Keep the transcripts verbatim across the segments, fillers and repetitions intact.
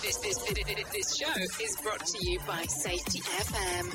This, this, this, this show is brought to you by Safety F M.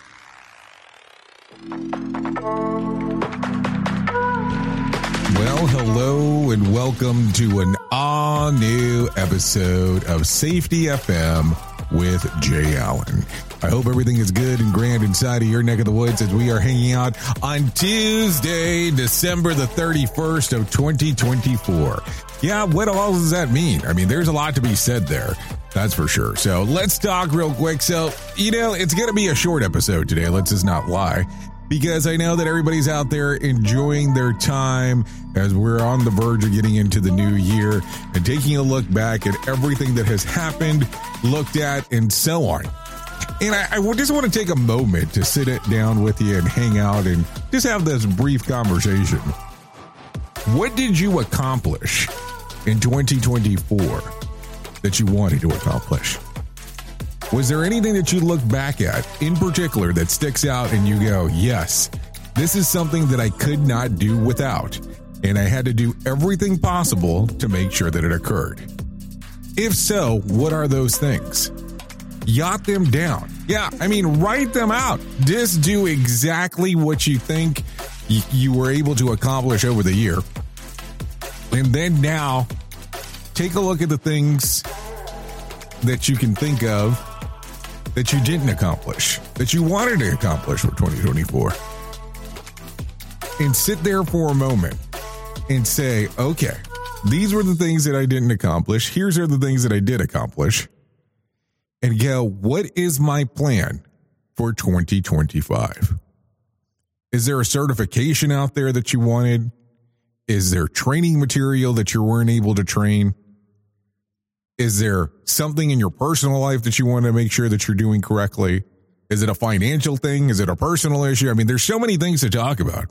Well, hello and welcome to an all-new episode of Safety F M with Jay Allen. I hope everything is good and grand inside of your neck of the woods as we are hanging out on Tuesday, December the thirty-first of twenty twenty-four. Yeah, what all does that mean? I mean, there's a lot to be said there. That's for sure. So let's talk real quick. So, you know, it's going to be a short episode today. Let's just not lie. Because I know that everybody's out there enjoying their time as we're on the verge of getting into the new year and taking a look back at everything that has happened, looked at, and so on. And I, I just want to take a moment to sit it down with you and hang out and just have this brief conversation. What did you accomplish in twenty twenty-four that you wanted to accomplish? Was there anything that you look back at in particular that sticks out and you go, yes, this is something that I could not do without, and I had to do everything possible to make sure that it occurred? If so, what are those things? Jot them down. Yeah, I mean, write them out. Just do exactly what you think y- you were able to accomplish over the year. And then now, take a look at the things that you can think of that you didn't accomplish, that you wanted to accomplish for twenty twenty-four. And sit there for a moment and say, okay, these were the things that I didn't accomplish. Here's are the things that I did accomplish. And go, what is my plan for twenty twenty-five? Is there a certification out there that you wanted? Is there training material that you weren't able to train? Is there something in your personal life that you want to make sure that you're doing correctly? Is it a financial thing? Is it a personal issue? I mean, there's so many things to talk about.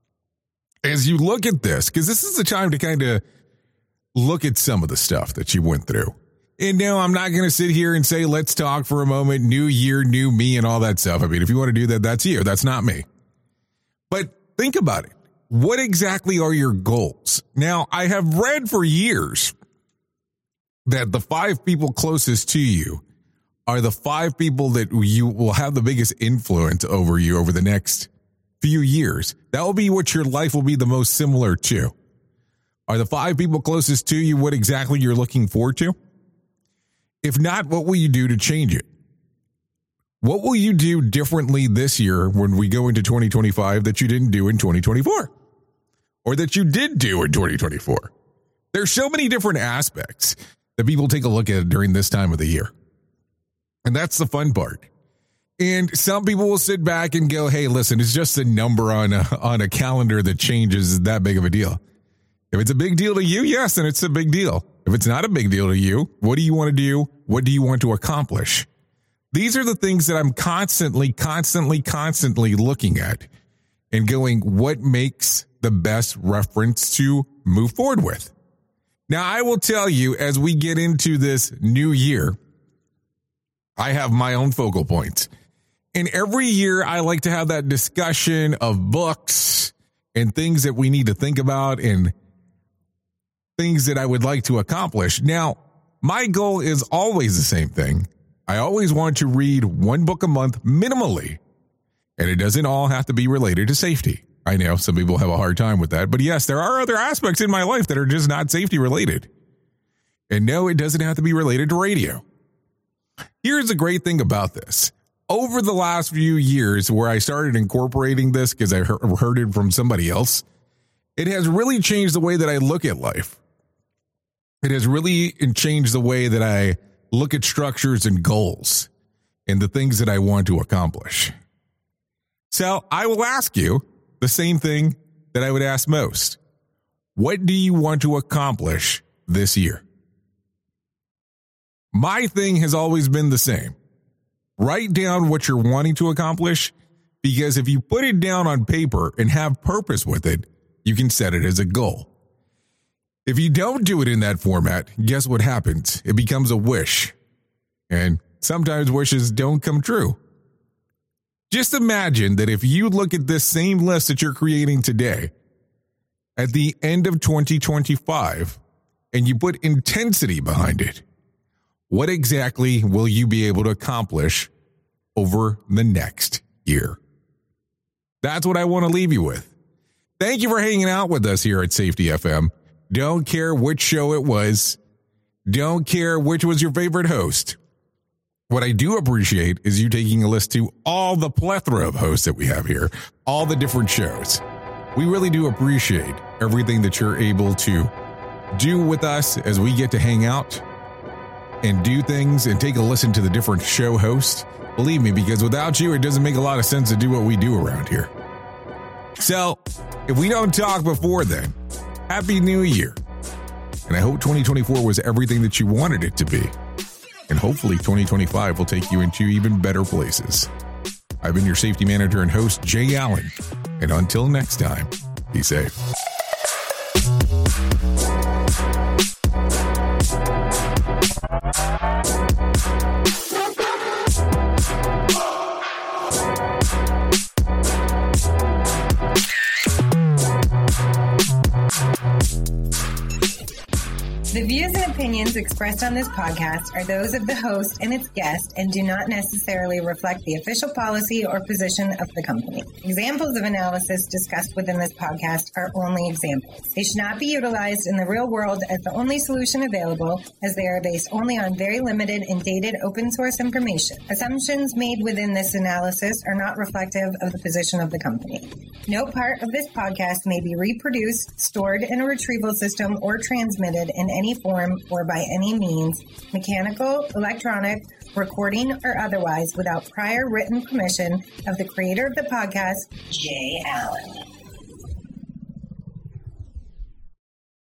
As you look at this, because this is the time to kind of look at some of the stuff that you went through. And no, I'm not going to sit here and say, let's talk for a moment, new year, new me, and all that stuff. I mean, if you want to do that, that's you. That's not me. But think about it. What exactly are your goals? Now, I have read for years that the five people closest to you are the five people that you will have the biggest influence over you over the next few years. That will be what your life will be the most similar to. Are the five people closest to you what exactly you're looking forward to? If not, what will you do to change it? What will you do differently this year when we go into twenty twenty-five that you didn't do in twenty twenty-four? Or that you did do in twenty twenty-four? There's so many different aspects that people take a look at during this time of the year. And that's the fun part. And some people will sit back and go, hey, listen, it's just a number on a, on a calendar that changes that big of a deal. If it's a big deal to you, yes, then it's a big deal. If it's not a big deal to you, what do you want to do? What do you want to accomplish? These are the things that I'm constantly, constantly, constantly looking at and going, what makes the best reference to move forward with? Now, I will tell you, as we get into this new year, I have my own focal points. And every year, I like to have that discussion of books and things that we need to think about and things that I would like to accomplish. Now, my goal is always the same thing. I always want to read one book a month minimally. And it doesn't all have to be related to safety. I know some people have a hard time with that. But yes, there are other aspects in my life that are just not safety related. And no, it doesn't have to be related to radio. Here's the great thing about this. Over the last few years where I started incorporating this because I heard it from somebody else, it has really changed the way that I look at life. It has really changed the way that I look at structures and goals and the things that I want to accomplish. So I will ask you the same thing that I would ask most. What do you want to accomplish this year? My thing has always been the same. Write down what you're wanting to accomplish, because if you put it down on paper and have purpose with it, you can set it as a goal. If you don't do it in that format, guess what happens? It becomes a wish. And sometimes wishes don't come true. Just imagine that if you look at this same list that you're creating today, at the end of twenty twenty-five, and you put intensity behind it, what exactly will you be able to accomplish over the next year? That's what I want to leave you with. Thank you for hanging out with us here at Safety F M. Don't care which show it was. Don't care which was your favorite host. What I do appreciate is you taking a list to all the plethora of hosts that we have here, all the different shows. We really do appreciate everything that you're able to do with us as we get to hang out and do things and take a listen to the different show hosts. Believe me, because without you, it doesn't make a lot of sense to do what we do around here. So, if we don't talk before then, Happy New Year. And I hope twenty twenty-four was everything that you wanted it to be. And hopefully twenty twenty-five will take you into even better places. I've been your safety manager and host, Jay Allen. And until next time, be safe. The views and opinions expressed on this podcast are those of the host and its guest and do not necessarily reflect the official policy or position of the company. Examples of analysis discussed within this podcast are only examples. They should not be utilized in the real world as the only solution available, as they are based only on very limited and dated open source information. Assumptions made within this analysis are not reflective of the position of the company. No part of this podcast may be reproduced, stored in a retrieval system, or transmitted in any form or by any means, mechanical, electronic, recording, or otherwise, without prior written permission of the creator of the podcast, Jay Allen.